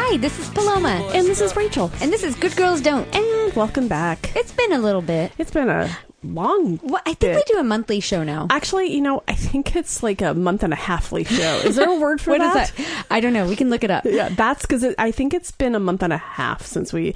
Hi, this is Paloma. And this is Rachel. And this is Good Girls Don't. And welcome back. It's been a little bit. It's been a long I think we do a monthly show now. Actually, I think it's like a month and a halfly show. Is there a word for that? What is that? I don't know. We can look it up. Yeah, that's because I think it's been a month and a half since we,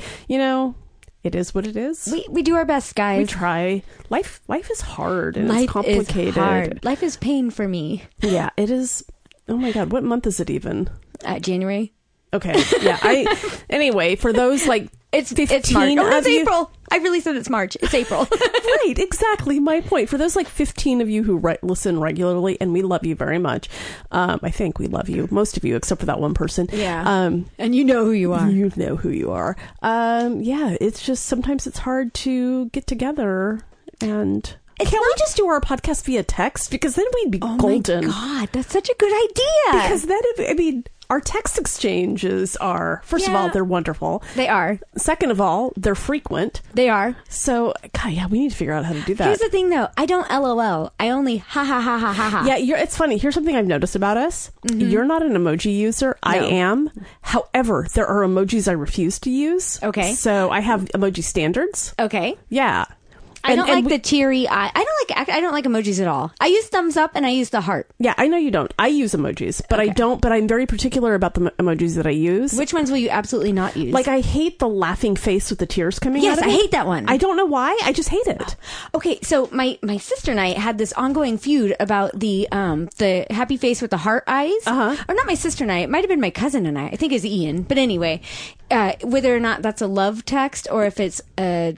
it is what it is. We do our best, guys. We try. Life is hard and Life it's complicated. Is hard. Life is pain for me. Yeah, it is. Oh my God, what month is it even? January. Okay. Yeah. Anyway, for those it's 15 March. Oh, it's of you. April. I really said it's March. It's April. Right, exactly my point. For those 15 of you who listen regularly, and we love you very much. I think we love you, most of you, except for that one person. Yeah. And you know who you are. You know who you are. Yeah, it's just sometimes it's hard to get together and... Can't we just do our podcast via text? Because then we'd be golden. Oh my God, that's such a good idea. Because then, our text exchanges are, first of all, they're wonderful. They are. Second of all, they're frequent. They are. So, God, yeah, we need to figure out how to do that. Here's the thing, though. I don't LOL. I only ha ha ha ha ha ha. Yeah, it's funny. Here's something I've noticed about us. Mm-hmm. You're not an emoji user. No. I am. However, there are emojis I refuse to use. Okay. So I have emoji standards. Okay. Yeah. I don't like the teary eye. I don't like emojis at all. I use thumbs up and I use the heart. Yeah, I know you don't. I use emojis, but I don't. But I'm very particular about the emojis that I use. Which ones will you absolutely not use? I hate the laughing face with the tears coming out of it. Yes, I hate that one. I don't know why. I just hate it. Okay, so my sister and I had this ongoing feud about the happy face with the heart eyes. Uh-huh. Or not my sister and I. It might have been my cousin and I. I think it's Ian. But anyway, whether or not that's a love text or if it's a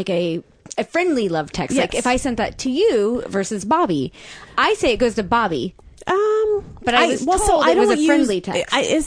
friendly love text. Yes. Like if I sent that to you versus Bobby, I say it goes to Bobby. But I was told it was a friendly text. Is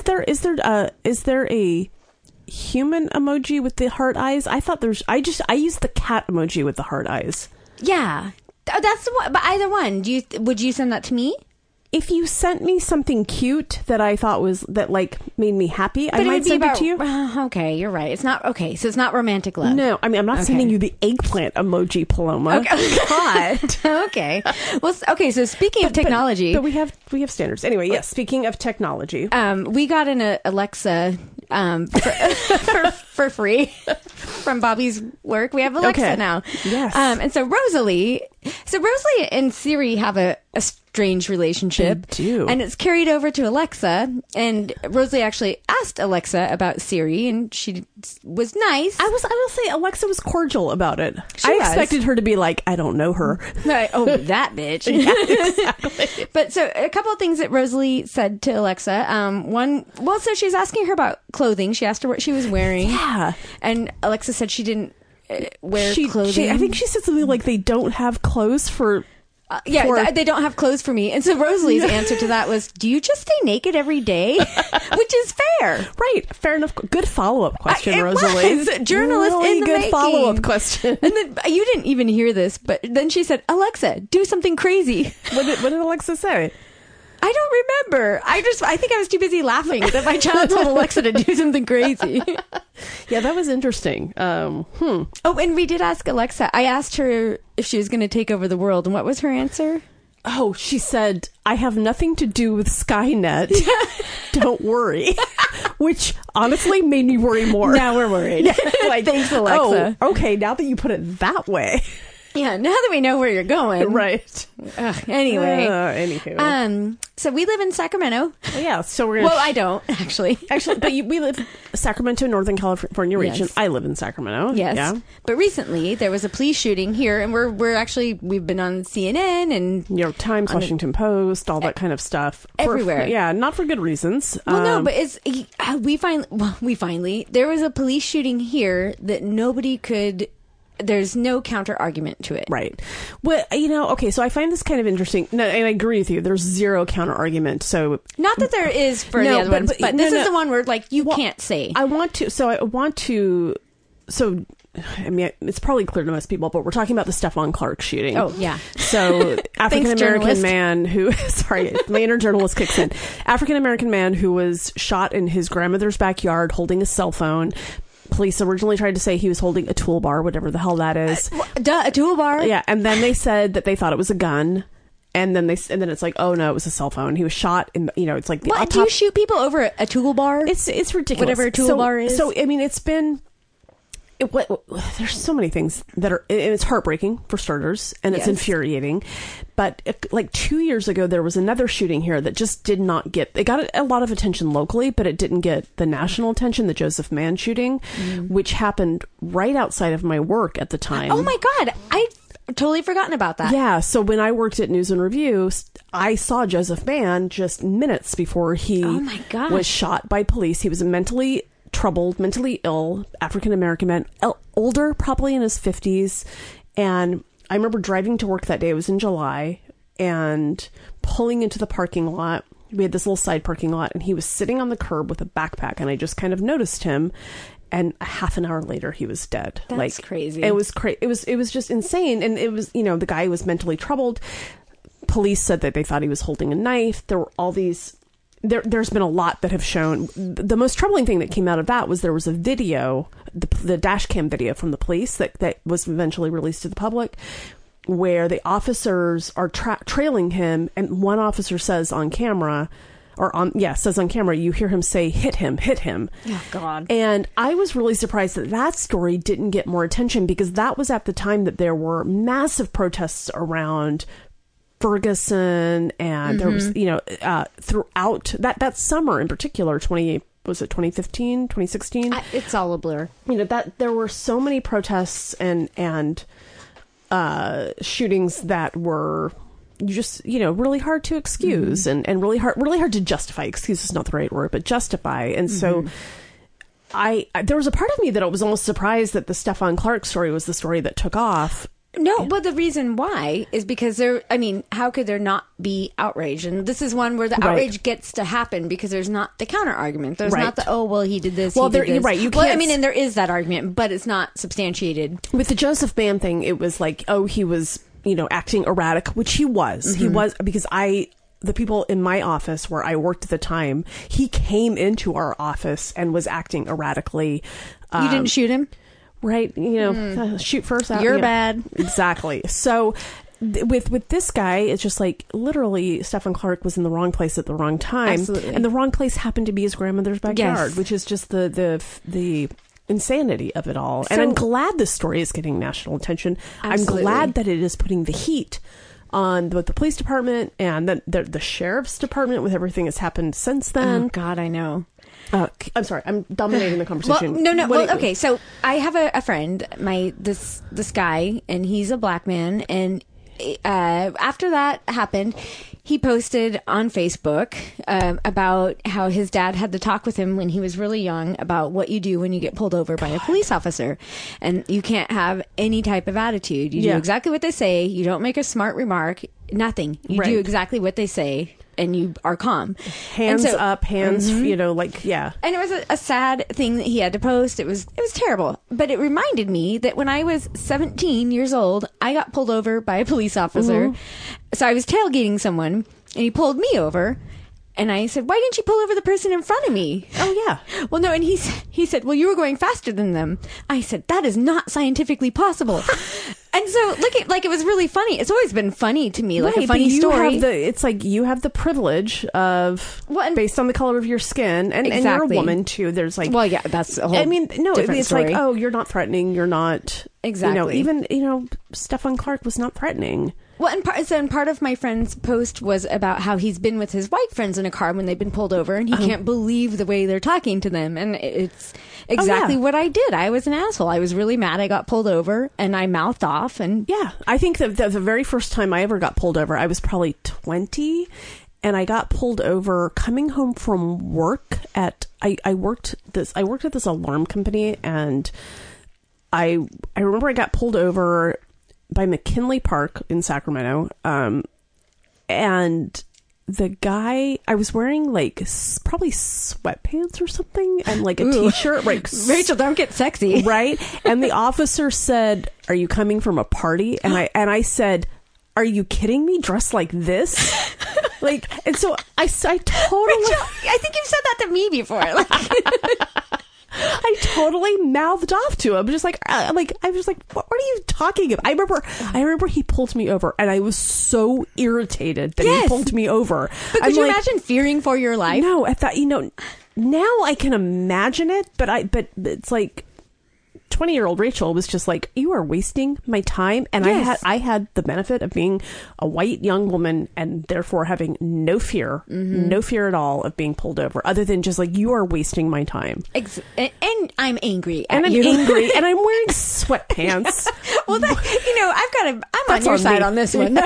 there a human emoji with the heart eyes? I thought I use the cat emoji with the heart eyes. Yeah, that's the one. But either one, would you send that to me? If you sent me something cute that I thought made me happy, I might send it to you. Okay, you're right. It's not okay. So it's not romantic love. No, I'm not sending you the eggplant emoji, Paloma. Okay. Oh, God. Okay. Well, okay. So speaking of technology, but we have standards. Anyway, yes. Speaking of technology, we got an Alexa for free from Bobby's work. We have Alexa now. Yes. And so Rosalie and Siri have a strange relationship. They do. And it's carried over to Alexa. And Rosalie actually asked Alexa about Siri, and she was nice. I will say Alexa was cordial about it. I expected her to be like, I don't know her. Right. Oh, that bitch. Yeah, exactly. But so a couple of things that Rosalie said to Alexa. So she's asking her about clothing. She asked her what she was wearing. Yeah. And Alexa said she didn't wear clothing. I think she said something like they don't have clothes for... they don't have clothes for me. And so Rosalie's answer to that was, do you just stay naked every day? Which is fair. Right. Fair enough. Good follow-up question, Rosalie. Was. Journalist really in the good making. follow-up question. And then you didn't even hear this, but then she said, Alexa, do something crazy. What did Alexa say? I don't remember. I think I was too busy laughing that my child told Alexa to do something crazy. Yeah, that was interesting. Oh, and we did ask Alexa. I asked her if she was going to take over the world, and what was her answer? Oh, she said, I have nothing to do with Skynet. Don't worry. Which honestly made me worry more. Now we're worried. Thanks, Alexa. Oh, okay, now that you put it that way. Yeah, now that we know where you're going. Right. Anyway. Anywho. So we live in Sacramento. Yeah, so we're going to... Well, I don't, actually. But we live in Sacramento, Northern California region. Yes. I live in Sacramento. Yes. Yeah. But recently, there was a police shooting here, and we've been on CNN and... New York Times, Washington Post, all that kind of stuff. Everywhere. Not for good reasons. Well, no, but we finally... There was a police shooting here that nobody could... There's no counter argument to it. Right. Well, okay, so I find this kind of interesting. No, and I agree with you. There's zero counter argument. So not that there is for the other ones, but this is the one where you can't say. I want to, it's probably clear to most people, but we're talking about the Stephon Clark shooting. Oh, yeah. So African-American man who, sorry, my inner journalist kicks in. African-American man who was shot in his grandmother's backyard holding a cell phone. Police originally tried to say he was holding a toolbar, whatever the hell that is. A toolbar? Yeah, and then they said that they thought it was a gun. And then it's like, oh no, it was a cell phone. He was shot in, it's like the what? Do you shoot people over a tool bar? It's ridiculous. Whatever a tool bar is. So I mean, it's been. There's so many things that are. It's heartbreaking for starters, and it's infuriating. But like 2 years ago, there was another shooting here that just did not get. It got a lot of attention locally, but it didn't get the national attention. The Joseph Mann shooting, which happened right outside of my work at the time. Oh my God, I totally forgotten about that. Yeah, so when I worked at News and Review, I saw Joseph Mann just minutes before he was shot by police. He was a mentally troubled, mentally ill African-American man, older, probably in his 50s. And I remember driving to work that day. It was in July, and pulling into the parking lot. We had this little side parking lot, and he was sitting on the curb with a backpack, and I just kind of noticed him. And a half an hour later, he was dead. That's crazy. It was crazy. It was just insane. And it was, the guy was mentally troubled. Police said that they thought he was holding a knife. There were all these. There's been a lot that have shown. The most troubling thing that came out of that was there was a video, the dash cam video from the police that was eventually released to the public, where the officers are trailing him, and one officer says on camera. Says on camera, you hear him say, hit him. Oh, God. And I was really surprised that story didn't get more attention, because that was at the time that there were massive protests around Ferguson, and there was, throughout that summer in particular, 2015, 2016? It's all a blur. That there were so many protests and shootings that were really hard to excuse and really hard to justify. Excuse is not the right word, but justify. And so there was a part of me that was almost surprised that the Stephon Clark story was the story that took off. No, but the reason why is because how could there not be outrage? And this is one where the outrage gets to happen because there's not the counter argument. There's not the, he did this, he did this. Right. You can't, and there is that argument, but it's not substantiated. With the Joseph Mann thing, it was like, he was, acting erratic, which he was. Mm-hmm. He was, because the people in my office where I worked at the time, he came into our office and was acting erratically. You didn't shoot him? Right. Shoot first. You're bad. Exactly. So with this guy, it's just like literally Stephon Clark was in the wrong place at the wrong time. Absolutely. And the wrong place happened to be his grandmother's backyard, which is just the insanity of it all. And I'm glad this story is getting national attention. Absolutely. I'm glad that it is putting the heat on both the police department and the sheriff's department with everything that's happened since then. Oh, God, I know. I'm sorry, I'm dominating the conversation. Well, no. Okay, so I have a friend, this guy, and he's a black man, and after that happened, he posted on Facebook about how his dad had to talk with him when he was really young about what you do when you get pulled over by a police officer. And you can't have any type of attitude. You do exactly what they say. You don't make a smart remark. Nothing. You do exactly what they say. And you are calm. Hands up, hands, And it was a sad thing that he had to post. It was terrible. But it reminded me that when I was 17 years old, I got pulled over by a police officer. Mm-hmm. So I was tailgating someone, and he pulled me over. And I said, why didn't you pull over the person in front of me? Oh, yeah. Well, no. And he said, well, you were going faster than them. I said, that is not scientifically possible. And so, it was really funny. It's always been funny to me, like a funny story. It's like you have the privilege of, based on the color of your skin, and you're a woman too. There's like, well, yeah, that's a whole different story. Like, you're not threatening. You're not exactly. Even Stephon Clark was not threatening. Well, and part of my friend's post was about how he's been with his white friends in a car when they've been pulled over, and he can't believe the way they're talking to them. And it's exactly what I did. I was an asshole. I was really mad. I got pulled over, and I mouthed off. And I think that the very first time I ever got pulled over, I was probably 20, and I got pulled over coming home from work at I worked at this alarm company, and I remember I got pulled over by McKinley Park in Sacramento, and the guy, I was wearing like probably sweatpants or something and like a t-shirt. Right, Rachel, don't get sexy. Right, and the officer said, "Are you coming from a party?" And I said, "Are you kidding me? Dressed like this?" And so I totally. Rachel, I think you've said that to me before. I totally mouthed off to him, just like I was just like, what are you talking about? I remember he pulled me over, and I was so irritated that he pulled me over. But could you imagine fearing for your life? No, I thought, now I can imagine it, but it's like 20-year-old Rachel was just like, you are wasting my time. And I had the benefit of being a white young woman and therefore having no fear at all of being pulled over, other than just like, you are wasting my time. And I'm angry at and I'm you. angry and I'm wearing sweatpants. Well, I'm on your side on this one. No.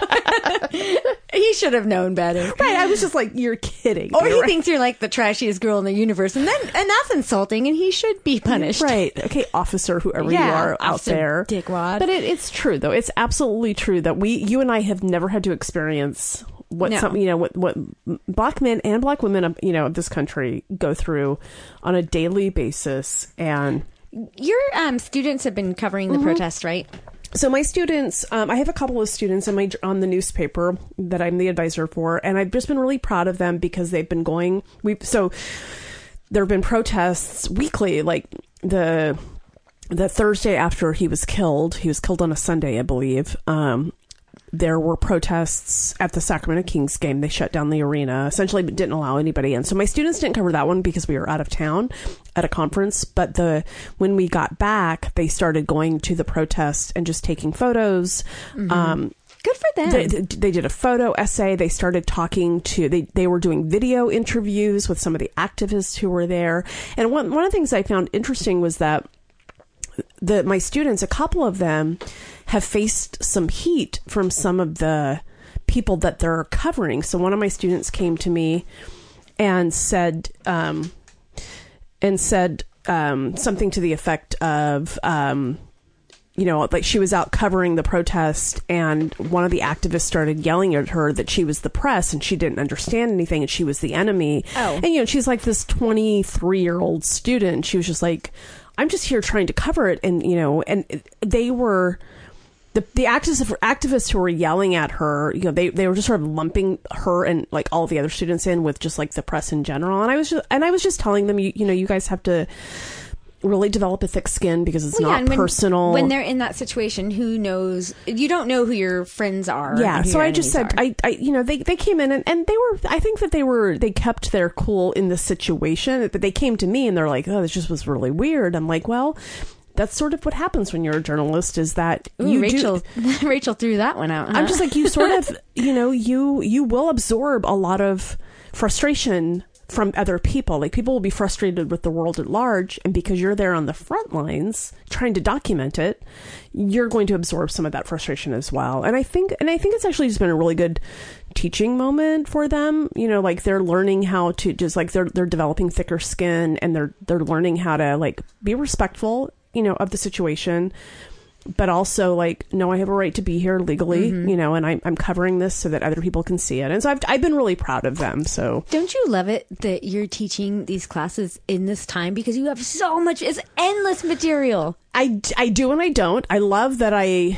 He should have known better. Right. I was just like, you're kidding. Or he thinks you're like the trashiest girl in the universe, and that's insulting, and he should be punished. Right. Okay, officer, whoever you are out there. Dickwad. But it's true, though. It's absolutely true that you and I have never had to experience what black men and black women of this country go through on a daily basis. And your students have been covering the protest, right? So my students, I have a couple of students on the newspaper that I'm the advisor for, and I've just been really proud of them because they've been going. So there have been protests weekly, like the Thursday after he was killed on a Sunday, I believe. There were protests at the Sacramento Kings game. They shut down the arena, essentially didn't allow anybody in. So my students didn't cover that one because we were out of town at a conference. But when we got back, they started going to the protests and just taking photos. Mm-hmm. Good for them. They did a photo essay. They started talking to, they were doing video interviews with some of the activists who were there. And one of the things I found interesting was that my students, a couple of them, have faced some heat from some of the people that they're covering. So one of my students came to me and said something to the effect of, like she was out covering the protest and one of the activists started yelling at her that she was the press and she didn't understand anything and she was the enemy. Oh. And, she's like this 23-year-old student. She was just like, I'm just here trying to cover it. And, and they were... The activists who were yelling at her, they were just sort of lumping her and like all the other students in with just like the press in general. And I was just telling them, you guys have to really develop a thick skin because it's not personal. When they're in that situation, who knows? You don't know who your friends are. Yeah. So I just said, they came in and they were, I think that they kept their cool in the situation, but they came to me and they're like, oh, this just was really weird. I'm like, well, that's sort of what happens when you're a journalist is that Rachel threw that one out. Huh? I'm just like, you sort of, you will absorb a lot of frustration from other people. Like people will be frustrated with the world at large. And because you're there on the front lines trying to document it, you're going to absorb some of that frustration as well. And I think it's actually just been a really good teaching moment for them. Like they're learning how to just like, they're developing thicker skin and they're learning how to like be respectful of the situation, but also like, no, I have a right to be here legally, and I'm covering this so that other people can see it. And so I've been really proud of them. So don't you love it that you're teaching these classes in this time because you have so much, it's endless material. I do and I don't. I love that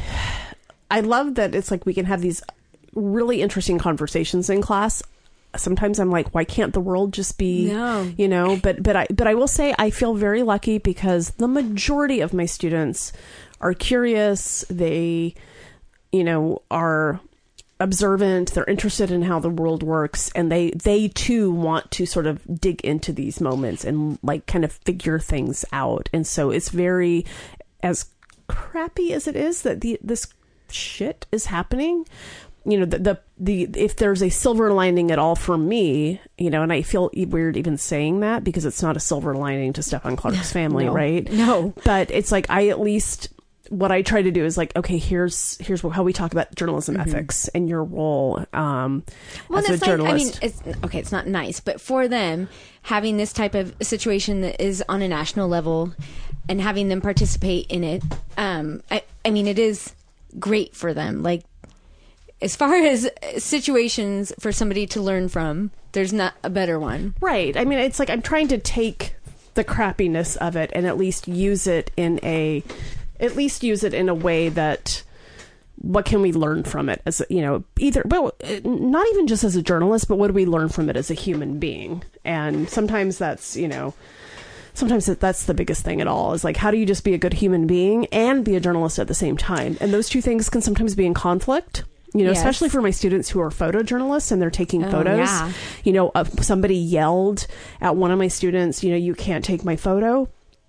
it's like we can have these really interesting conversations in class. Sometimes I'm like, why can't the world just be, but I will say I feel very lucky because the majority of my students are curious. They, are observant. They're interested in how the world works. And they too want to sort of dig into these moments and like kind of figure things out. And so it's very, as crappy as it is that this shit is happening, if there's a silver lining at all for me, and I feel weird even saying that because it's not a silver lining to Stephon Clark's family, right? No. But it's like, what I try to do is like, okay, here's how we talk about journalism ethics and your role as a journalist. It's not nice, but for them, having this type of situation that is on a national level and having them participate in it, it is great for them. Like, as far as situations for somebody to learn from, there's not a better one. Right. I mean, it's like I'm trying to take the crappiness of it and at least use it in a way that what can we learn from it as not even just as a journalist, but what do we learn from it as a human being? And sometimes that's, sometimes that's the biggest thing at all, is like, how do you just be a good human being and be a journalist at the same time? And those two things can sometimes be in conflict. You know, especially for my students who are photojournalists and they're taking photos. Yeah. You know, somebody yelled at one of my students, you know, you can't take my photo.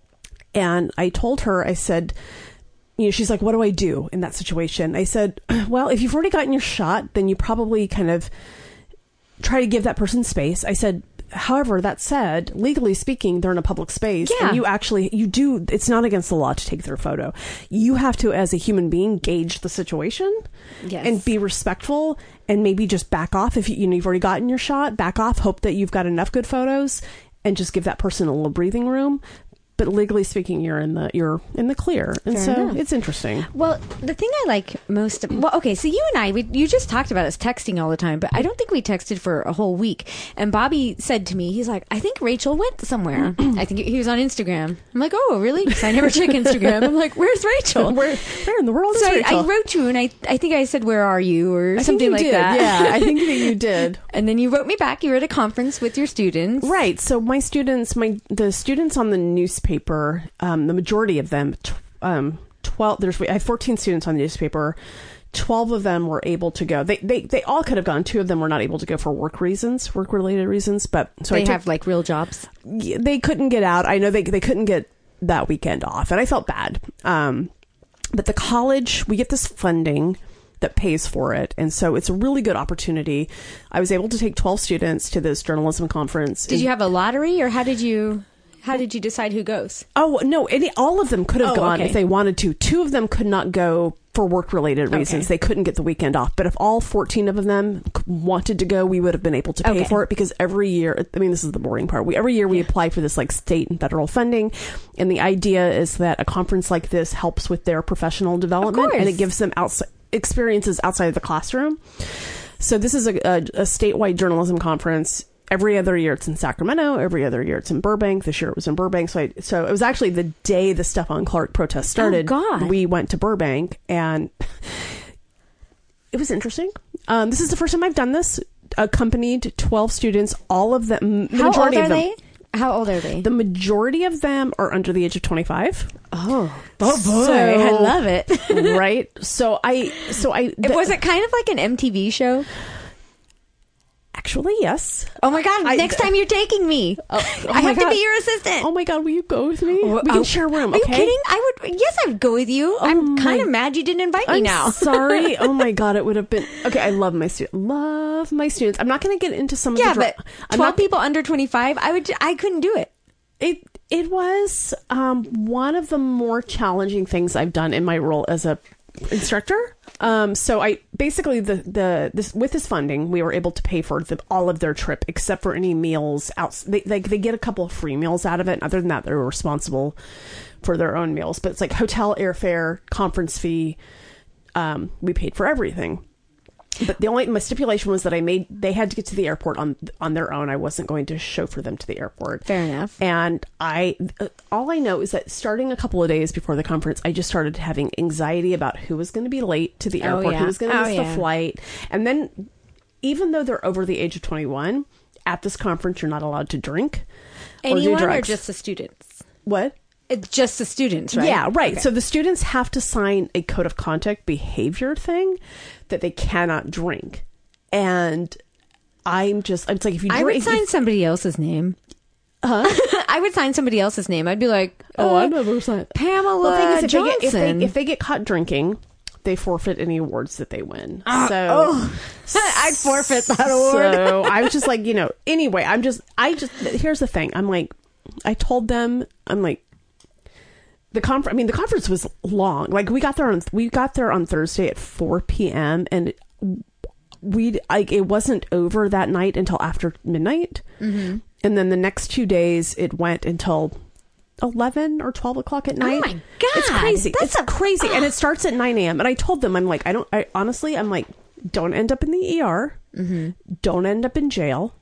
And I told her, I said, you know, she's like, what do I do in that situation? I said, well, if you've already gotten your shot, then you probably kind of try to give that person space. I said, however, that said, legally speaking, they're in a public space. Yeah. And you do, it's not against the law to take their photo. You have to, as a human being, gauge the situation and be respectful and maybe just back off. If you've already gotten your shot, back off, hope that you've got enough good photos and just give that person a little breathing room. But legally speaking, you're in the clear. And Fair enough. It's interesting. Well, the thing I like most... okay, so you and I, you just talked about us texting all the time, but I don't think we texted for a whole week. And Bobby said to me, he's like, I think Rachel went somewhere. I think he was on Instagram. I'm like, oh, really? Because I never check Instagram. I'm like, where's Rachel? Where in the world is Rachel? I wrote you, and I think I said, where are you? Or something like that. Yeah, I think that you did. And then you wrote me back. You were at a conference with your students. Right. So my students, the students on the newspaper, the majority of them, 12, I have 14 students on the newspaper. 12 of them were able to go. They all could have gone. 2 of them were not able to go for work-related reasons. But so they have like real jobs. They couldn't get out. I know they couldn't get that weekend off, and I felt bad. But the college, we get this funding that pays for it, and so it's a really good opportunity. I was able to take 12 students to this journalism conference. Did you have a lottery, or how did you decide who goes? Oh, no, all of them could have gone if they wanted to. 2 of them could not go for work-related reasons. They couldn't get the weekend off. But if all 14 of them wanted to go, we would have been able to pay for it, because every year, I mean, this is the boring part. Every year we apply for this like state and federal funding. And the idea is that a conference like this helps with their professional development, and it gives them experiences outside of the classroom. So this is a statewide journalism conference. Every other year it's in Sacramento. Every other year it's in Burbank. This year it was in Burbank. So it was actually the day the Stephon Clark protest started. Oh, God. We went to Burbank, and it was interesting. This is the first time I've done this. Accompanied 12 students. All of them. How old are they? How old are they? The majority of them are under the age of 25. Oh boy, I love it. Right. So was it kind of like an MTV show? Actually, yes. Oh my God! Next time you're taking me, I have to be your assistant. Oh my God, will you go with me? We can share a room. Are you kidding? Yes, I would go with you. I'm kind of mad you didn't invite me now. Sorry. Oh my God, it would have been okay. I love my students. I'm not going to get into some of the. But 12 people under 25. I couldn't do it. It was one of the more challenging things I've done in my role as a instructor. So I basically with this funding, we were able to pay for all of their trip except for any meals out. They get a couple of free meals out of it. Other than that, they're responsible for their own meals. But it's like hotel, airfare, conference fee. We paid for everything. But my stipulation was that they had to get to the airport on their own. I wasn't going to chauffeur them to the airport. Fair enough. And all I know is that starting a couple of days before the conference, I just started having anxiety about who was going to be late to the airport, who was going to miss the flight. And then, even though they're over the age of 21, at this conference, you're not allowed to drink or do drugs. Or just the students? What? It's just the students, right? Yeah, right. Okay. So the students have to sign a code of conduct behavior thing that they cannot drink. And it's like, if you drink... I would sign somebody else's name. Huh? I would sign somebody else's name. I'd be like, I've never signed Pamela Johnson. If they get caught drinking, they forfeit any awards that they win. I'd forfeit that award. So I was just like, anyway, here's the thing. I'm like, I told them, the conference was long. Like we got there on Thursday at 4 p.m. and it wasn't over that night until after midnight. Mm-hmm. And then the next 2 days it went until 11 or 12 o'clock at night. Oh my God. It's crazy. It's crazy. And it starts at 9 a.m. And I told them, I'm like, don't end up in the ER. Mm-hmm. Don't end up in jail.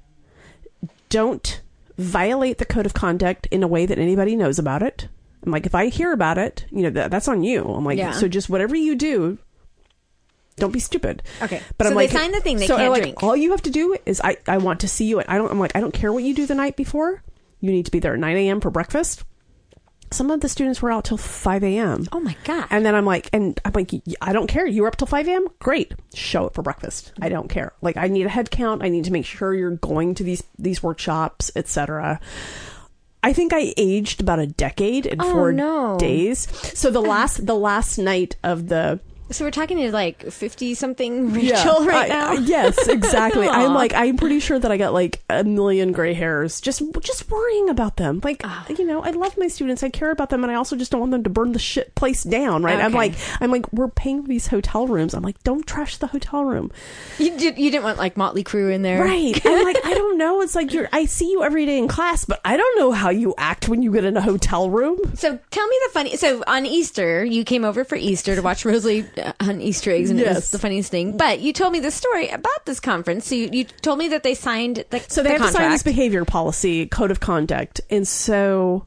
Don't violate the code of conduct in a way that anybody knows about it. I'm like, if I hear about it, that's on you. I'm like, So just whatever you do, don't be stupid. Okay. But so they sign the thing they can't drink. All you have to do is I want to see you. I don't care what you do the night before. You need to be there at 9 a.m. for breakfast. Some of the students were out till 5 a.m. Oh my God. And then I'm like, I don't care. You were up till 5 a.m.? Great. Show up for breakfast. I don't care. Like, I need a head count. I need to make sure you're going to these workshops, etc. I think I aged about a decade in 4 days. So the last night of the... So we're talking to like 50-something Rachel right now? Yes, exactly. I'm pretty sure that I got like a million gray hairs just worrying about them. Like, you know, I love my students. I care about them. And I also just don't want them to burn the shit place down, right? Okay. I'm like, we're paying for these hotel rooms. I'm like, don't trash the hotel room. You didn't want like Motley Crue in there. Right. I'm like, I don't know. It's like I see you every day in class, but I don't know how you act when you get in a hotel room. So tell me so on Easter, you came over for Easter to watch Rosalie hunt Easter eggs, and it was the funniest thing. But you told me the story about this conference. So you told me that they signed the So they have to sign this behavior policy, code of conduct. And so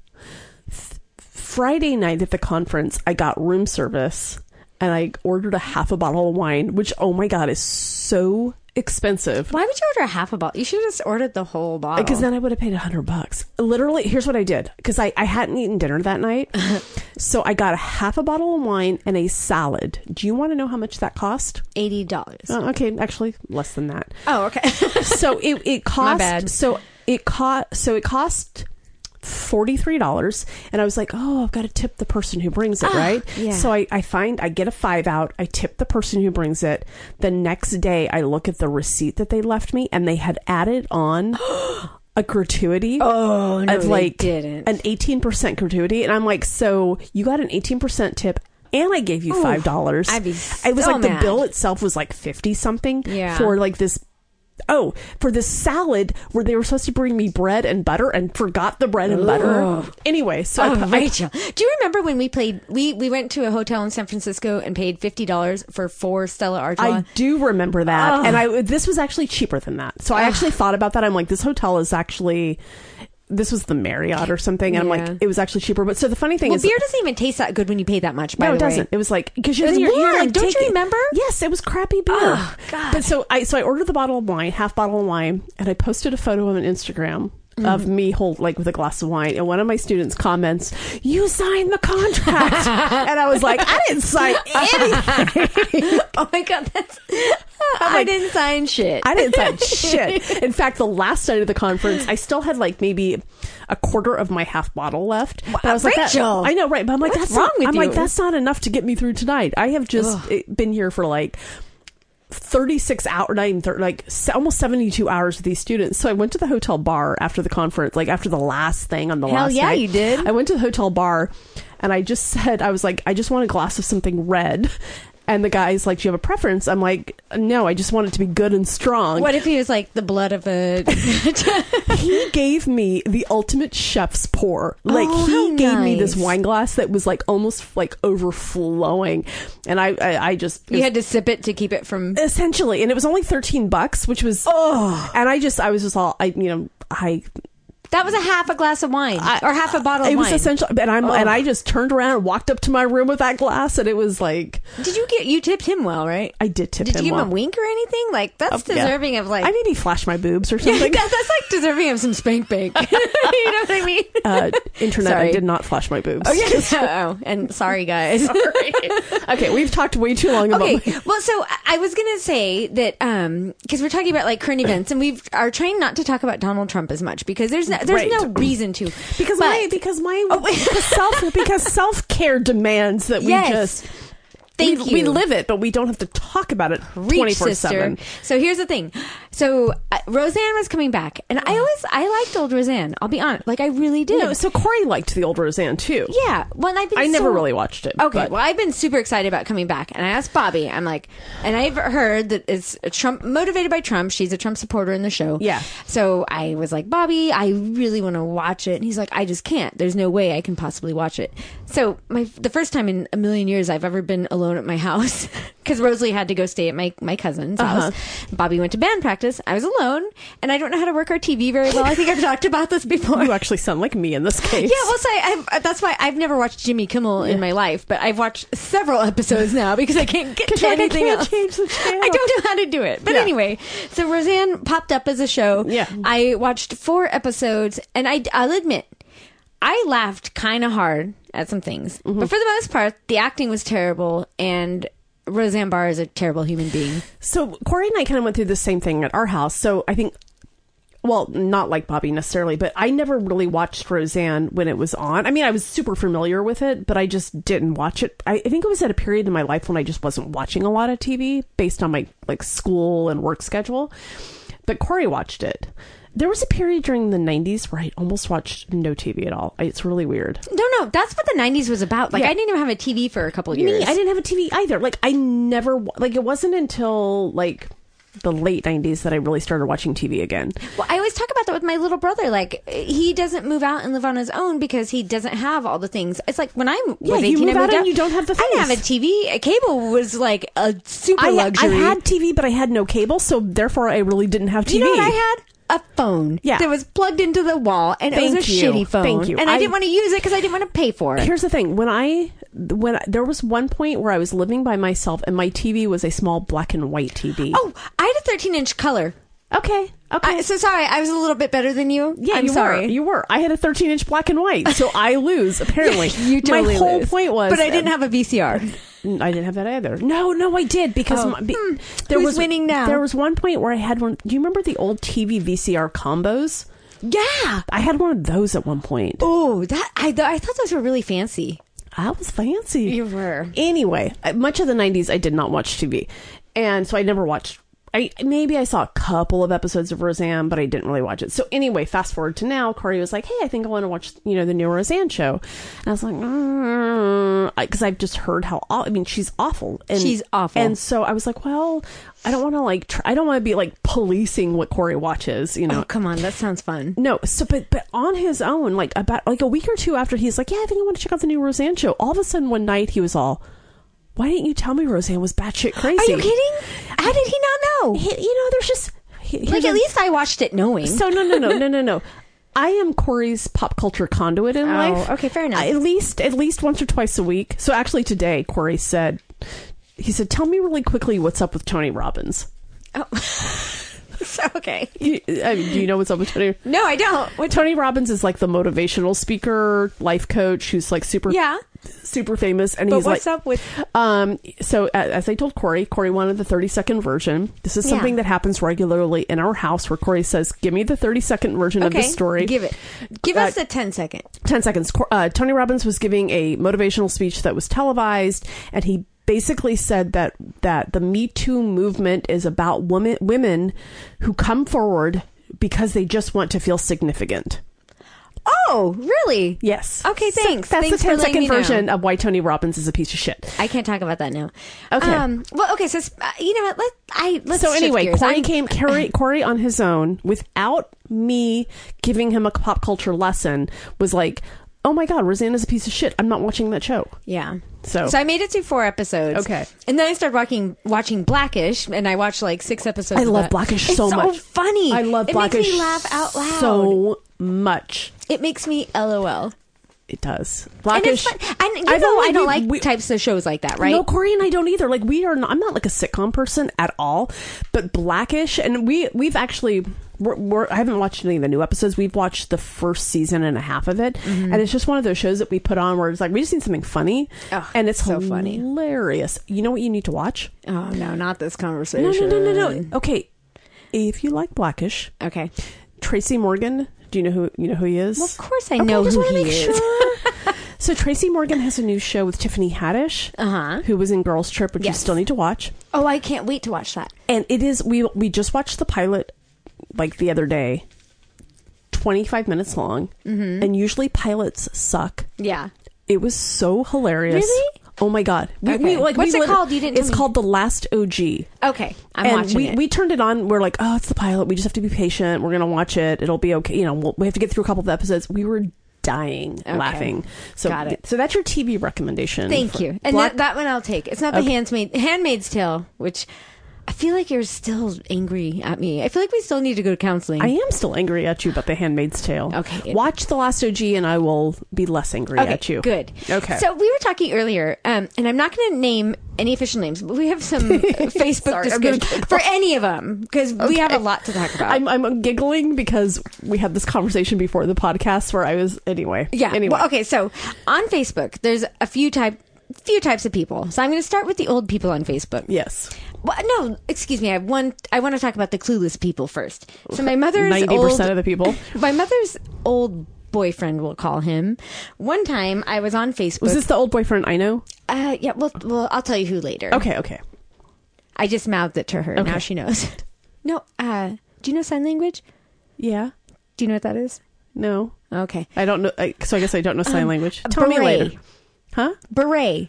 Friday night at the conference, I got room service and I ordered a half a bottle of wine, which, oh my God, is so expensive. Why would you order a half a bottle? You should have just ordered the whole bottle. Because then I would have paid $100. Literally, here's what I did. Because I hadn't eaten dinner that night. So I got a half a bottle of wine and a salad. Do you want to know how much that cost? $80. Okay, actually less than that. Oh, okay. So it cost... My bad. So it cost $43, and I was like, oh, I've got to tip the person who brings it, right? Yeah. So I get a 5 out, I tip the person who brings it. The next day I look at the receipt that they left me, and they had added on a gratuity of like didn't. An 18% gratuity, and I'm like, so you got an 18% tip and I gave you $5. I'd be it was so like mad. The bill itself was like 50 something Yeah. for like this. Oh, for this salad where they were supposed to bring me bread and butter and forgot the bread and butter. Anyway, so Rachel, do you remember when we played? We went to a hotel in San Francisco and paid $50 for 4 Stella Artois. I do remember that, and this was actually cheaper than that. So I actually thought about that. I'm like, this hotel is actually. This was the Marriott or something, and I'm like, it was actually cheaper. But so the funny thing is, beer doesn't even taste that good when you pay that much. By no, the it doesn't. way. It was like because It was you're warm. like, Don't you remember? Yes, it was crappy beer. Oh, God. But so I ordered the bottle of wine, half bottle of wine, and I posted a photo on Instagram of me with a glass of wine, and one of my students comments, "You signed the contract," and I was like, "I didn't sign anything." Oh my God, I didn't sign shit. I didn't sign shit. In fact, the last night of the conference, I still had like maybe a quarter of my half bottle left. But I was like, Rachel, I know, right? But I'm like, what's wrong with you? I'm like, that's not enough to get me through tonight. I have just been here for like 36 hours, not even 30, like almost 72 hours with these students. So I went to the hotel bar after the conference, like after the last thing on the last night. Hell yeah, you did. I went to the hotel bar and I just said, I was like, I just want a glass of something red. And the guy's like, do you have a preference? I'm like, no, I just want it to be good and strong. What if he was like the blood of a... He gave me the ultimate chef's pour. Like, he gave me this wine glass that was like almost like overflowing. And I just... You had to sip it to keep it from... Essentially. And it was only $13, which was... And I was just all... That was a half a glass of wine, or half a bottle of wine. It was essential, and I just turned around and walked up to my room with that glass, and it was like. Did you tipped him well, right? I did tip him well. Did you give him a wink or anything? Like that's deserving of like. I maybe flashed my boobs or something. Yeah, that's like deserving of some spank bank. You know what I mean? Internet, sorry. I did not flash my boobs. Oh yeah. And sorry guys. Sorry. Okay, we've talked way too long about. Okay, well, so I was gonna say that because we're talking about like current events, and we are trying not to talk about Donald Trump as much because there's no reason to because self-care demands that we just we live it, but we don't have to talk about it 24/7. So here's the thing. So Roseanne was coming back, and I liked old Roseanne. I'll be honest, like I really did. No, so Corey liked the old Roseanne too. Yeah, well, I never really watched it. Okay, well, I've been super excited about coming back, and I asked Bobby. I'm like, and I've heard that it's Trump motivated by Trump. She's a Trump supporter in the show. Yeah. So I was like, Bobby, I really want to watch it, and he's like, I just can't. There's no way I can possibly watch it. So the first time in a million years I've ever been alone at my house, because Rosalie had to go stay at my cousin's house. Bobby went to band practice. I was alone, and I don't know how to work our TV very well. I think I've talked about this before. You actually sound like me in this case. Yeah, well, so that's why I've never watched Jimmy Kimmel in my life, but I've watched several episodes now because I can't get to anything else. Change the channel. I don't know how to do it. But anyway, so Roseanne popped up as a show. Yeah. I watched 4 episodes, and I'll admit, I laughed kind of hard at some things. But for the most part, the acting was terrible, and Roseanne Barr is a terrible human being. So Corey and I kind of went through the same thing at our house. So I think, well, not like Bobby necessarily, but I never really watched Roseanne when it was on. I mean, I was super familiar with it, but I just didn't watch it. I think it was at a period in my life when I just wasn't watching a lot of TV based on my like school and work schedule. But Corey watched it. There was a period during the 90s where I almost watched no TV at all. It's really weird. No, that's what the 90s was about. Like, I didn't even have a TV for a couple of years. I didn't have a TV either. Like, I never, like, it wasn't until, like, the late 90s that I really started watching TV again. Well, I always talk about that with my little brother. Like, he doesn't move out and live on his own because he doesn't have all the things. It's like when I'm with 18, you move out and you don't have the things. I didn't have a TV. A cable was like a super luxury. I had TV, but I had no cable, so therefore I really didn't have TV. You know what I had? A phone that was plugged into the wall, and it was a shitty phone. Thank you. And I didn't want to use it because I didn't want to pay for it. Here's the thing: when there was one point where I was living by myself, and my TV was a small black and white TV. Oh, I had a 13-inch color. Okay. So sorry, I was a little bit better than you. Yeah, I'm sorry. You were. I had a 13-inch black and white, so I lose apparently. You totally My whole lose. point was, but I didn't have a VCR. I didn't have that either. No, I did because who's winning now? There was one point where I had one. Do you remember the old TV VCR combos? Yeah, I had one of those at one point. Oh, I thought those were really fancy. I was fancy. You were. Anyway, much of the 90s I did not watch TV, and so I never watched. Maybe I saw a couple of episodes of Roseanne, but I didn't really watch it. So anyway, fast forward to now, Corey was like, hey, I think I want to watch, the new Roseanne show. And I was like, because I've just heard she's awful. She's awful. And so I was like, well, I don't want to I don't want to be like policing what Corey watches, Oh, come on. That sounds fun. No. So, but on his own, like about like a week or two after he's like, yeah, I think I want to check out the new Roseanne show. All of a sudden one night he was all, why didn't you tell me Roseanne was batshit crazy? Are you kidding? How did he not know? There's just... at least I watched it knowing. So, no. I am Corey's pop culture conduit in life. Okay, fair enough. At least once or twice a week. So actually today, Corey said, tell me really quickly what's up with Tony Robbins. Oh. Okay. Do you know what's up with Tony? No, I don't. Tony Robbins is like the motivational speaker, life coach who's like super famous. And he's what's up with... So as I told Corey wanted the 30-second version. This is something that happens regularly in our house where Corey says, give me the 30-second version of the story. Give it. Give us the 10-second. 10 seconds. Tony Robbins was giving a motivational speech that was televised, and he basically said that the Me Too movement is about women who come forward because they just want to feel significant. Oh, really? Yes. Okay, thanks. So that's thanks the 10-second version know. of why Tony Robbins is a piece of shit. I can't talk about that now. Okay. Well, okay. So you know what? Let's. So anyway, gears. Corey on his own, without me giving him a pop culture lesson, was like, oh my God, Roseanne is a piece of shit. I'm not watching that show. Yeah. So I made it through 4 episodes. Okay. And then I started watching Blackish, and I watched like 6 episodes. I love Blackish so much. It's so funny. I love Blackish. It makes me laugh out loud so much. It makes me LOL. It does. Blackish. And it's fun. And I don't like types of shows like that, right? No, Corey and I don't either. Like I'm not like a sitcom person at all, but Blackish, and we've actually... I haven't watched any of the new episodes. We've watched the first season and a half of it, and it's just one of those shows that we put on where it's like we just need something funny, and it's so funny, hilarious. You know what you need to watch? Oh no, not this conversation. No. Okay, if you like Blackish, okay, Tracy Morgan. Do you know who he is? Well, of course I know who he is. Sure. So Tracy Morgan has a new show with Tiffany Haddish, who was in Girls Trip, which you still need to watch. Oh, I can't wait to watch that. And it is we just watched the pilot. Like the other day, 25 minutes long, and usually pilots suck. Yeah, it was so hilarious. Really? Oh my God! What's it called? You didn't. It's called The Last OG. Okay, I'm watching it. We turned it on. We're like, oh, it's the pilot. We just have to be patient. We're gonna watch it. It'll be okay. We have to get through a couple of episodes. We were dying laughing. So, got it. So that's your TV recommendation. Thank you. And that one I'll take. It's not the Handmaid's Tale, which I feel like you're still angry at me. I feel like we still need to go to counseling. I am still angry at you about The Handmaid's Tale. Okay. Watch The Last OG and I will be less angry at you. Good. Okay. So we were talking earlier, and I'm not going to name any official names, but we have some Facebook discussion for any of them because we have a lot to talk about. I'm giggling because we had this conversation before the podcast where I was anyway. Yeah. Anyway. Well, okay. So on Facebook, there's a few types of people. So I'm going to start with the old people on Facebook. Yes. Well, no, excuse me. I want to talk about the clueless people first. So my mother's 90% of the people. My mother's old boyfriend, we'll call him. One time I was on Facebook. Was this the old boyfriend I know? Yeah. Well, I'll tell you who later. Okay. I just mouthed it to her. Okay. Now she knows. No. Do you know sign language? Yeah. Do you know what that is? No. Okay. I don't know. So I guess I don't know sign language. Tell me later. Huh? Beret.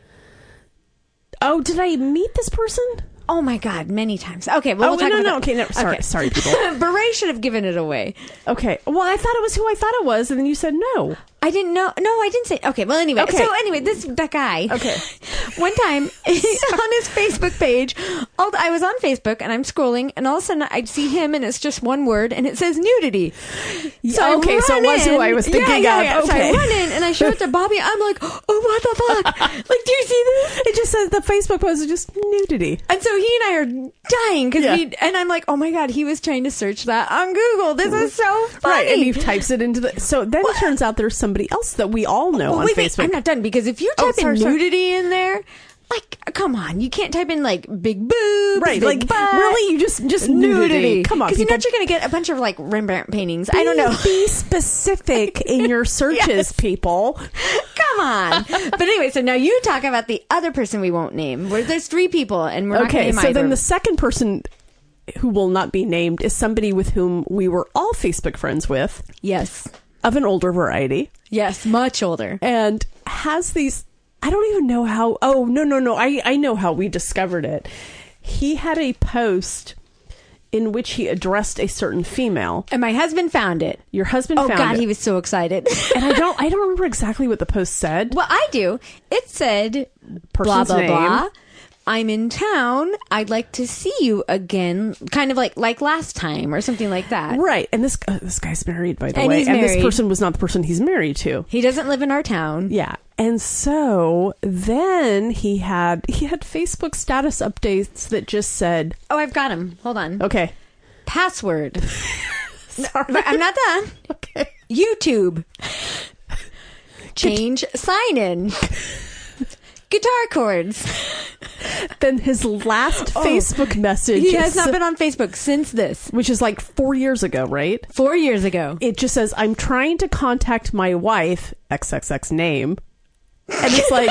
Oh, did I meet this person? Oh my God, many times. Okay, well, we'll talk about that. Okay, no, sorry, Okay. sorry, people. Beret should have given it away. Okay, well, I thought it was who I thought it was, and then you said no. I didn't know. No, I didn't say. Okay, well, anyway. Okay. So anyway, that guy. Okay. One time on his Facebook page, I was on Facebook and I'm scrolling, and all of a sudden I see him, and it's just one word, and it says nudity. So okay, so it was who I was thinking of. Yeah. So I Okay. run in and I show it to Bobby. I'm like, oh, what the fuck? Like, do you see this? It just says the Facebook post is just nudity. And so he and I are dying because and I'm like, oh my God, he was trying to search that on Google. This is so funny. Right, and he types it into the. So then it turns out there's somebody else that we all know on wait, Facebook. I'm not done because if you type in nudity in there, like, come on, you can't type in like big boobs, right? big Like, butt, really, you just nudity. Come on, because you're people. not just going to get a bunch of like Rembrandt paintings. I don't know. Be specific in your searches, Yes. people. Come on. But anyway, so now you talk about the other person we won't name. Where there's 3 people, and we're not going to name so either. then the second person who will not be named is somebody with whom we were all Facebook friends with. Yes. Of an older variety. Yes, much older. And has these, I don't even know how, oh, no, I know how we discovered it. He had a post in which he addressed a certain female. And my husband found it. Your husband found it. Oh God, he was so excited. And I don't remember exactly what the post said. Well, I do. It said, Person's blah, blah, name. blah. I'm in town. I'd like to see you again. Kind of like last time or something like that. Right. And this guy's married, by the And way. he's And this married. person was not the person he's married to. He doesn't live in our town. Yeah. And so then he had Facebook status updates that just said, Oh, I've got him. Hold on. okay. Password. Sorry. But I'm not done. Okay. YouTube. Change sign in. Guitar chords. Then his last Facebook message. He has not been on Facebook since this. Which is like 4 years ago, right? 4 years ago. It just says, I'm trying to contact my wife, XXX name. And it's like,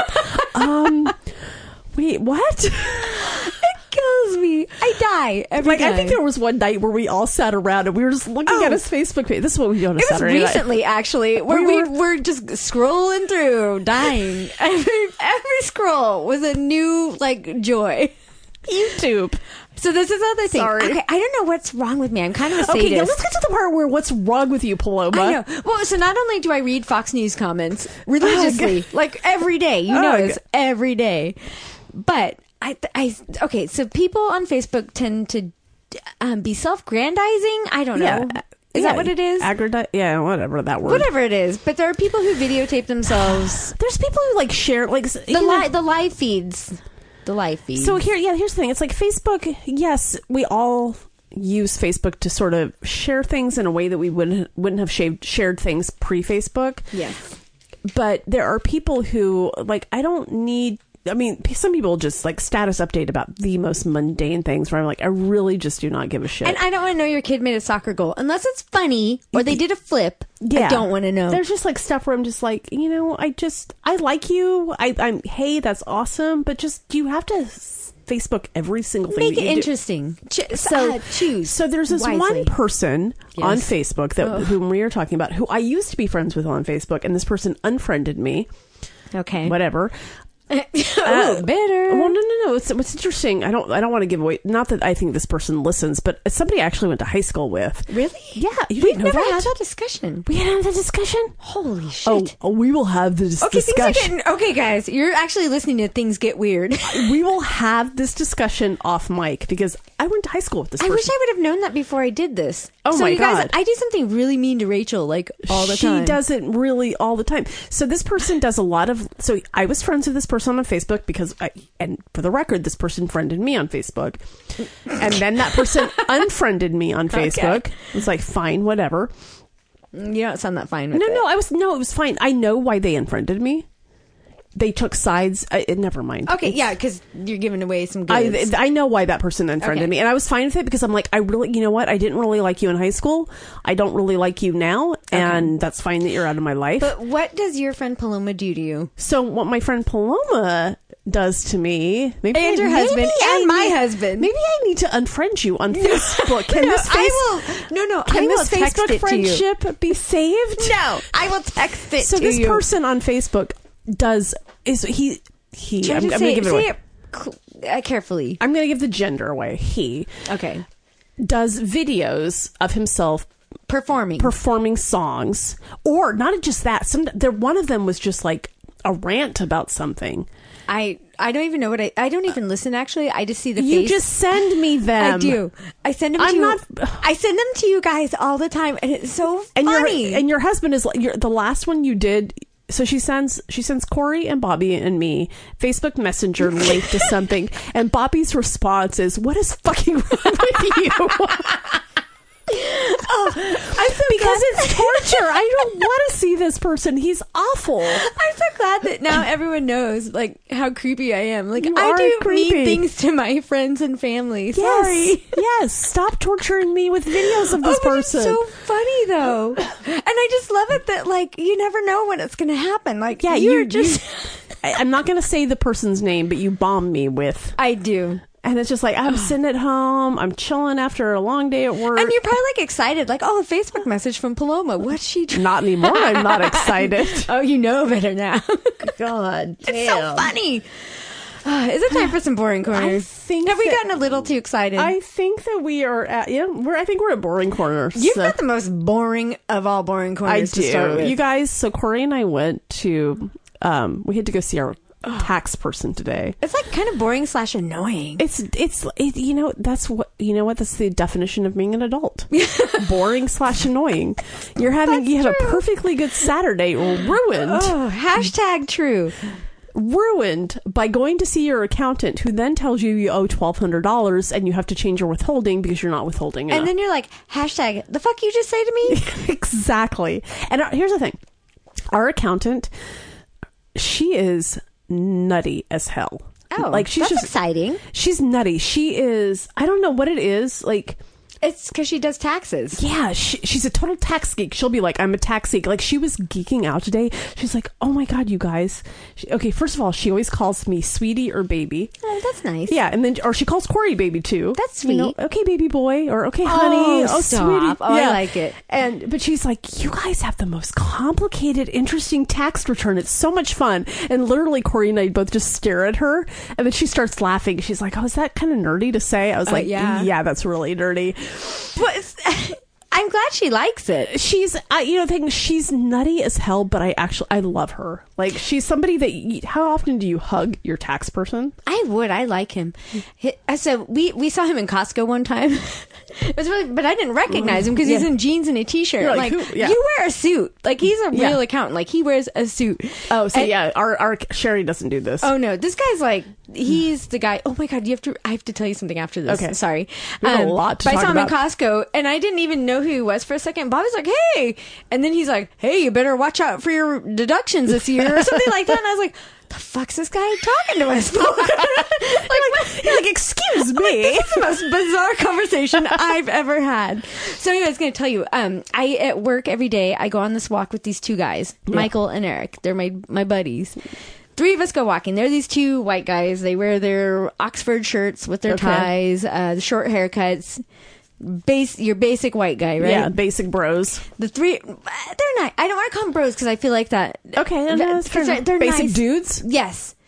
wait, what? It kills me. I die every time. I think there was one night where we all sat around and we were just looking at his Facebook page. This is what we do on a It was Saturday night. recently, actually, where we were just scrolling through, dying. Every scroll was a new, like, joy. YouTube. So this is the other thing. Sorry. Okay, I don't know what's wrong with me. I'm kind of a sadist. Okay, now let's get to the part where what's wrong with you, Paloma. I know. Well, so not only do I read Fox News comments religiously, like every day, you know, it's every day, but okay. So people on Facebook tend to be self-grandizing. I don't know. Is that what it is? Yeah, whatever that word. Whatever it is. But there are people who videotape themselves. There's people who like share like the live feeds. The live feed. So here's the thing. It's like Facebook. Yes, we all use Facebook to sort of share things in a way that we wouldn't have shared things pre-Facebook. Yes. But there are people who like, I don't need. I mean, some people just like status update about the most mundane things where I'm like, I really just do not give a shit. And I don't want to know your kid made a soccer goal unless it's funny or they did a flip. Yeah. I don't want to know. There's just like stuff where I'm just like, you know, I like you. I'm hey, that's awesome. But just, do you have to Facebook every single thing? Make it interesting. Choose. So there's this wisely. one person on Facebook whom we are talking about, who I used to be friends with on Facebook, and this person unfriended me. Okay. Whatever. Bitter. Well, no. What's interesting? I don't want to give away. Not that I think this person listens, but somebody I actually went to high school with. Really? Yeah. We've never had that discussion. We had that discussion. Holy shit! Oh, we will have this discussion. Okay, guys, you're actually listening to things get weird. We will have this discussion off mic because I went to high school with this person. I wish I would have known that before I did this. Oh my God. Guys, I do something really mean to Rachel like all the time. She does it really all the time. So this person does a lot of. So I was friends with this person on Facebook because, and for the record, this person friended me on Facebook, and then that person unfriended me on Facebook. Okay. It was like, fine, whatever. You don't sound that fine with it. No, it was fine. I know why they unfriended me. They took sides. Never mind. Okay, yeah, because you're giving away some goods. I know why that person unfriended me, and I was fine with it because I'm like, I really, you know what? I didn't really like you in high school. I don't really like you now, and that's fine that you're out of my life. But what does your friend Paloma do to you? So what my friend Paloma does to me, and your husband, and my husband. Maybe I need to unfriend you on Facebook. Can this Facebook friendship be saved? No, I will text it to you. So this person on Facebook I'm going to give it away. Carefully. I'm going to give the gender away. He does videos of himself performing songs, or not just that. One of them was just like a rant about something. I don't even know what I don't even listen. Actually, I just see the face. You just send me them. I do. I send them to you. I send them to you guys all the time, and it's so funny. And your husband is the last one you did. So she sends Corey and Bobby and me Facebook Messenger link to something, and Bobby's response is, "What is fucking wrong with you?" Because it's torture. I don't want to see this person. He's awful. I'm so glad that now everyone knows like how creepy I am. Like I do mean things to my friends and family. Sorry. Yes. Stop torturing me with videos of this person. It's so funny though, and I just love it that like you never know when it's going to happen. Like you're just. I'm not going to say the person's name, but you bomb me with. I do. And it's just like, I'm sitting at home, I'm chilling after a long day at work. And you're probably like excited, like, oh, a Facebook message from Paloma. What's she doing? Not anymore. I'm not excited. Oh, you know better now. God damn. It's so funny. Is it time for some boring corners? Have we gotten a little too excited? I think that we are at, I think we're at boring corners. You've got the most boring of all boring corners to start with. You guys, so Corey and I went to, we had to go see our tax person today. It's like kind of boring / annoying. It's that's the definition of being an adult. Boring / annoying. You have a perfectly good Saturday ruined. Oh, #true. Ruined by going to see your accountant, who then tells you owe $1,200 and you have to change your withholding because you're not withholding enough. And then you're like, #the fuck you just say to me? Exactly. And here's the thing. Our accountant, she is nutty as hell. Oh, like that's exciting. She's nutty. She is. I don't know what it is. Like it's because she does taxes. Yeah, she's a total tax geek. She'll be like, "I'm a tax geek." Like she was geeking out today. She's like, "Oh my god, you guys!" Okay, first of all, she always calls me sweetie or baby. Oh, that's nice. Yeah, and then or she calls Corey baby too. That's sweet. Okay, baby boy, or okay, honey. Oh, stop. Sweetie. Oh, yeah. I like it. But she's like, "You guys have the most complicated, interesting tax return. It's so much fun." And literally, Corey and I both just stare at her, and then she starts laughing. She's like, "Oh, is that kind of nerdy to say?" I was like, "Yeah, that's really nerdy." But I'm glad she likes it. She's, she's nutty as hell, but I love her. Like, she's somebody that, how often do you hug your tax person? I like him. So we saw him in Costco one time. It was really, but I didn't recognize him because he's in jeans and a t-shirt. Like you wear a suit. Like he's a real accountant. Like he wears a suit. Oh, so our Sherry doesn't do this. Oh no, this guy's like, he's the guy. Oh my god, I have to tell you something after this. Okay, sorry. There's a lot to talk about. I saw him in Costco, and I didn't even know who he was for a second. Bobby's like, "Hey," and then he's like, "Hey, you better watch out for your deductions this year," or something like that. And I was like, the fuck's this guy talking to us for? like, excuse me. This is the most bizarre conversation I've ever had. So anyway, I was going to tell you, I at work every day, I go on this walk with these two guys, Michael and Eric. They're my buddies. 3 of us go walking. They're these 2 white guys. They wear their Oxford shirts with their ties, the short haircuts. Your basic white guy, right? Yeah, basic bros. The 3, they're not. I don't want to call them bros because I feel like that. Okay, they're basic nice dudes. Yes,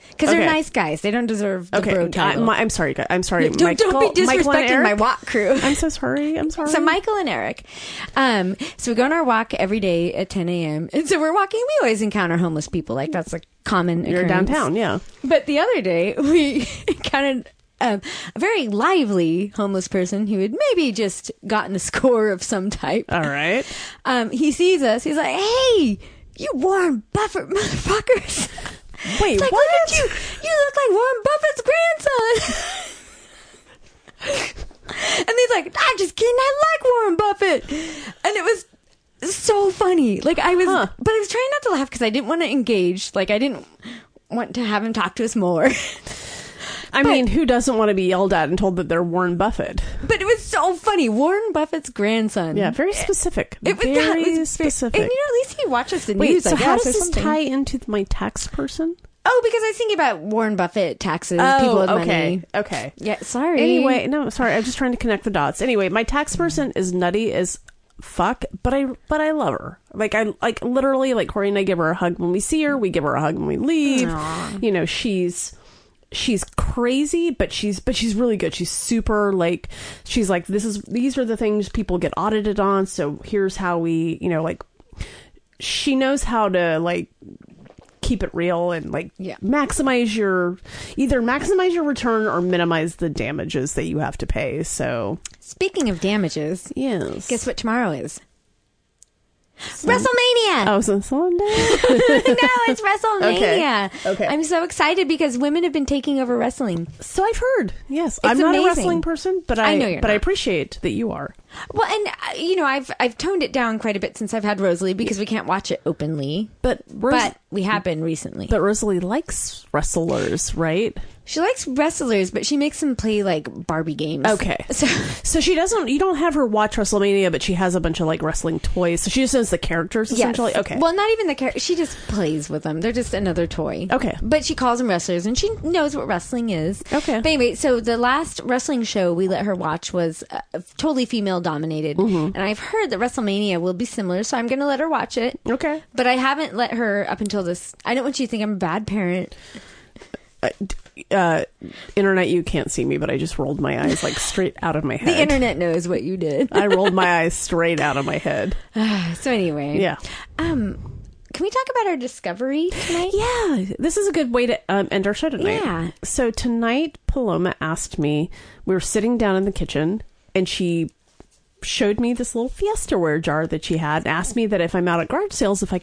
Because they're nice guys. They don't deserve the bro title. I'm sorry. I'm sorry. Don't be disrespecting my walk crew. I'm so sorry. So Michael and Eric. So we go on our walk every day at 10 a.m. And so we're walking. We always encounter homeless people. Like, that's a common occurrence. You're downtown, yeah. But the other day, we encountered a very lively homeless person who had maybe just gotten a score of some type. All right. He sees us. He's like, "Hey, you Warren Buffett motherfuckers." Wait, like, what? Look at you. You look like Warren Buffett's grandson. And he's like, "I'm just kidding. I like Warren Buffett." And it was so funny. Like, I was, but I was trying not to laugh because I didn't want to engage. Like, I didn't want to have him talk to us more. I mean, who doesn't want to be yelled at and told that they're Warren Buffett? But it was so funny. Warren Buffett's grandson. Yeah, very specific. It was very specific. And at least he watches the news. Wait, so how does this tie into my tax person? Oh, because I was thinking about Warren Buffett taxes, people with money. Okay. Yeah, sorry. Anyway, no, sorry. I'm just trying to connect the dots. Anyway, my tax person is nutty as fuck, but I love her. Like, I literally, like, Corey and I give her a hug when we see her. We give her a hug when we leave. Aww. You know, she's crazy, but she's really good. She's super, like, she's like, these are the things people get audited on, so here's how we, you know, like, she knows how to, like, keep it real and, like, maximize your return or minimize the damages that you have to pay. So, speaking of damages, yes, guess what tomorrow is? WrestleMania! Oh, so Sunday? No, it's WrestleMania. Okay. I'm so excited because women have been taking over wrestling. So I've heard. Yes. It's I'm not amazing. a wrestling person, but I know you're not. I appreciate that you are. Well, and you know, I've toned it down quite a bit since I've had Rosalie because we can't watch it openly. But we have been recently. But Rosalie likes wrestlers, right? She likes wrestlers, but she makes them play, like, Barbie games. Okay. So she doesn't... You don't have her watch WrestleMania, but she has a bunch of, like, wrestling toys. So she just knows the characters, essentially? Yes. Okay. Well, not even the characters. She just plays with them. They're just another toy. Okay. But she calls them wrestlers, and she knows what wrestling is. Okay. But anyway, so the last wrestling show we let her watch was totally female-dominated. Mm-hmm. And I've heard that WrestleMania will be similar, so I'm going to let her watch it. Okay. But I haven't let her up until this... I don't want you to think I'm a bad parent. Internet, you can't see me, but I just rolled my eyes, like, straight out of my head. The internet knows what you did. I rolled my eyes straight out of my head. So anyway. Yeah. Can we talk about our discovery tonight? Yeah. This is a good way to end our show tonight. Yeah. So tonight, Paloma asked me, we were sitting down in the kitchen, and she showed me this little Fiestaware jar that she had, and asked me that if I'm out at garage sales, if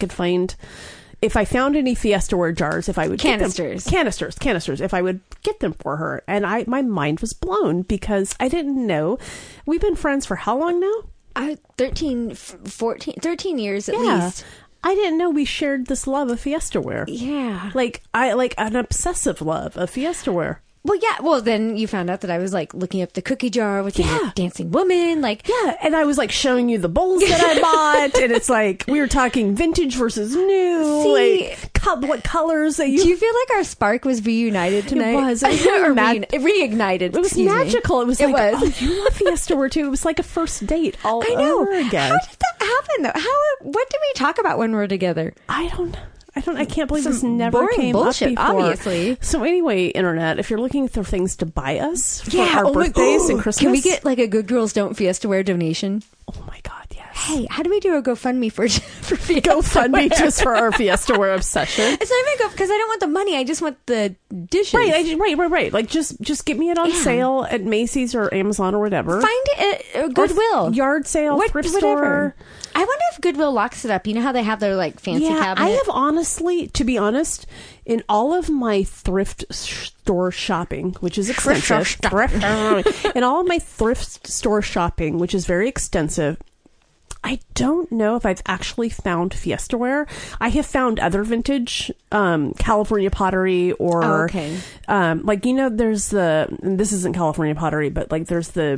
I found any Fiestaware jars, if I would canisters, if I would get them for her. And my mind was blown because I didn't know. We've been friends for how long now? 13 years at least. I didn't know we shared this love of Fiestaware. Yeah. Like an obsessive love of Fiestaware. Well, yeah. Well, then you found out that I was, like, looking up the cookie jar with the dancing woman. Like, yeah. And I was, like, showing you the bowls that I bought. And it's like, we were talking vintage versus new. See, like, what colors that you... Do you feel like our spark was reunited tonight? It was. Or reignited. It was magical. It was like, oh, you love Fiestaware too. It was like a first date all over again. How did that happen, though? What did we talk about when we're together? I can't believe this never came bullshit, up before. Obviously. So anyway, internet, if you're looking for things to buy us for our birthdays and Christmas, can we get, like, a Good Girls Don't Fiestaware donation? Oh my God, yes. Hey, how do we do a GoFundMe for Fiestaware? GoFundMe just for our Fiestaware obsession. It's not even because I don't want the money. I just want the dishes. Right. Like, just get me it on sale at Macy's or Amazon or whatever. Find it at Goodwill. Or yard sale, thrift store. I wonder if Goodwill locks it up. You know how they have their, like, fancy cabinet? I have honestly, to be honest, in all of my thrift store shopping, which is extensive, in all of my thrift store shopping, which is very extensive, I don't know if I've actually found Fiestaware. I have found other vintage California pottery or like, you know, there's this isn't California pottery, but, like, there's the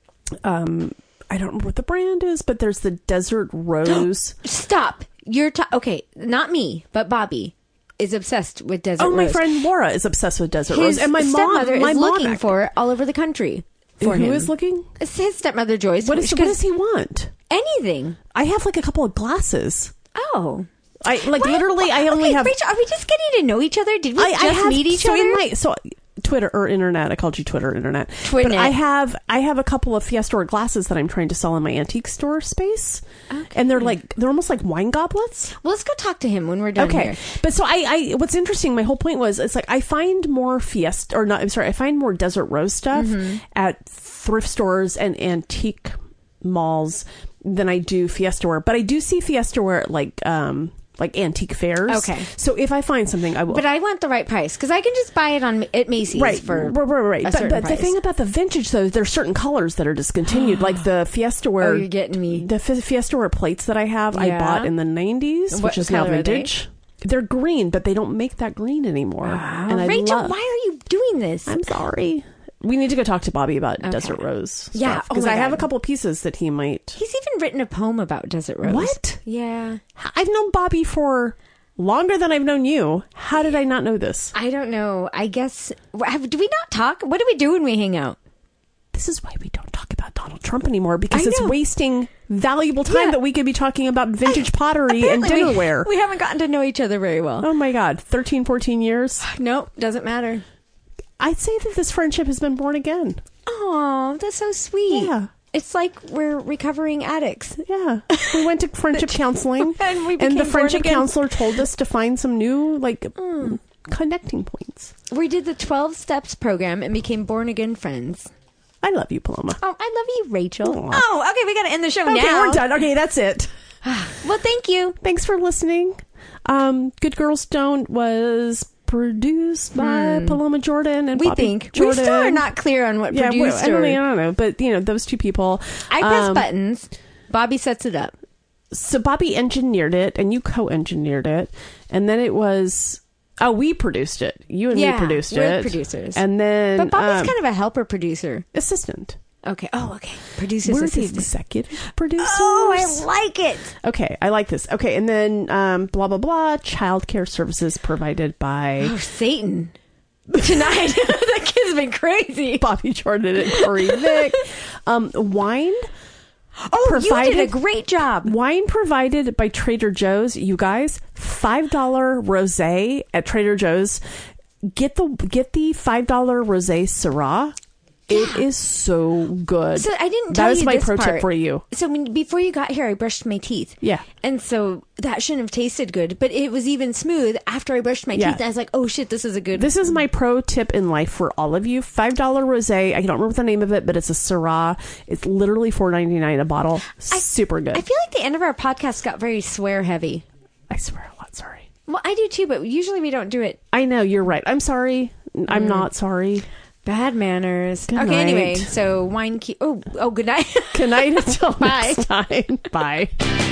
I don't remember what the brand is, but there's the Desert Rose. Stop. Okay, not me, but Bobby is obsessed with Desert Rose. Oh, my friend Laura is obsessed with Desert Rose. And my stepmother is mom looking for it all over the country for him. Who is looking? It's his stepmother, Joyce. What does he want? Anything. I have, like, a couple of glasses. Oh. Literally, I only have. Rachel, are we just getting to know each other? Did we meet each other? Twitter or internet. I called you Twitter internet. But I have a couple of Fiesta glasses that I'm trying to sell in my antique store space, and they're almost like wine goblets. Well, let's go talk to him when we're done. Okay, here. But so I what's interesting. My whole point was it's like I find more Fiesta or not. I'm sorry. I find more Desert Rose stuff at thrift stores and antique malls than I do Fiesta wear. But I do see Fiesta wear at like antique fairs. Okay. So if I find something, I will. But I want the right price because I can just buy it at Macy's for right. A certain but price. the thing about the vintage though, there's certain colors that are discontinued, like the Fiesta wear. Oh, you're getting me. The Fiesta wear plates that I have, I bought in the 90s, which is now vintage. They're green, but they don't make that green anymore. And Rachel, why are you doing this? I'm sorry. We need to go talk to Bobby about Desert Rose stuff. Yeah, because I have a couple pieces that he might. He's even written a poem about Desert Rose. What? Yeah. I've known Bobby for longer than I've known you. How did I not know this? I don't know. I guess. Do we not talk? What do we do when we hang out? This is why we don't talk about Donald Trump anymore, because it's wasting valuable time that we could be talking about vintage pottery and dinnerware. We haven't gotten to know each other very well. Oh my God. 13, 14 years? Nope. Doesn't matter. I'd say that this friendship has been born again. Oh, that's so sweet. Yeah. It's like we're recovering addicts. Yeah. We went to friendship counseling and the friendship counselor told us to find some new connecting points. We did the 12 steps program and became born again friends. I love you, Paloma. Oh, I love you, Rachel. Aww. Oh, okay. We got to end the show now. Okay, we're done. Okay, that's it. Well, thank you. Thanks for listening. Good Girls Don't was produced by Paloma Jordan and Bobby Jordan. We still are not clear on what producer. I don't know, but those two people. I press buttons. Bobby sets it up. So Bobby engineered it, and you co-engineered it, and then it was. Oh, we produced it. You and me produced it. We're producers. And then, but Bobby's kind of a helper producer, assistant. Okay. Oh, okay. Producers. We're assistant. the executive producers. Oh, I like it. Okay, I like this. Okay, and then blah blah blah. Childcare services provided by Satan. Tonight, that kid's been crazy. Bobby Jordan and Corey Vick. Wine. Oh, you did a great job. Wine provided by Trader Joe's. You guys, $5 rosé at Trader Joe's. Get the $5 rosé Syrah. It is so good. So I didn't tell you this part. That was my pro tip for you. So before you got here, I brushed my teeth. Yeah. And so that shouldn't have tasted good, but it was even smooth after I brushed my teeth. And I was like, oh shit, this is a good. This is my pro tip in life for all of you. $5 rosé. I don't remember the name of it, but it's a Syrah. It's literally $4.99 a bottle. Super good. I feel like the end of our podcast got very swear heavy. I swear a lot. Sorry. Well, I do too, but usually we don't do it. I know. You're right. I'm sorry. I'm not sorry. Bad manners. Good okay, night. Anyway, so wine. Oh, good night. Good night until next time. Bye.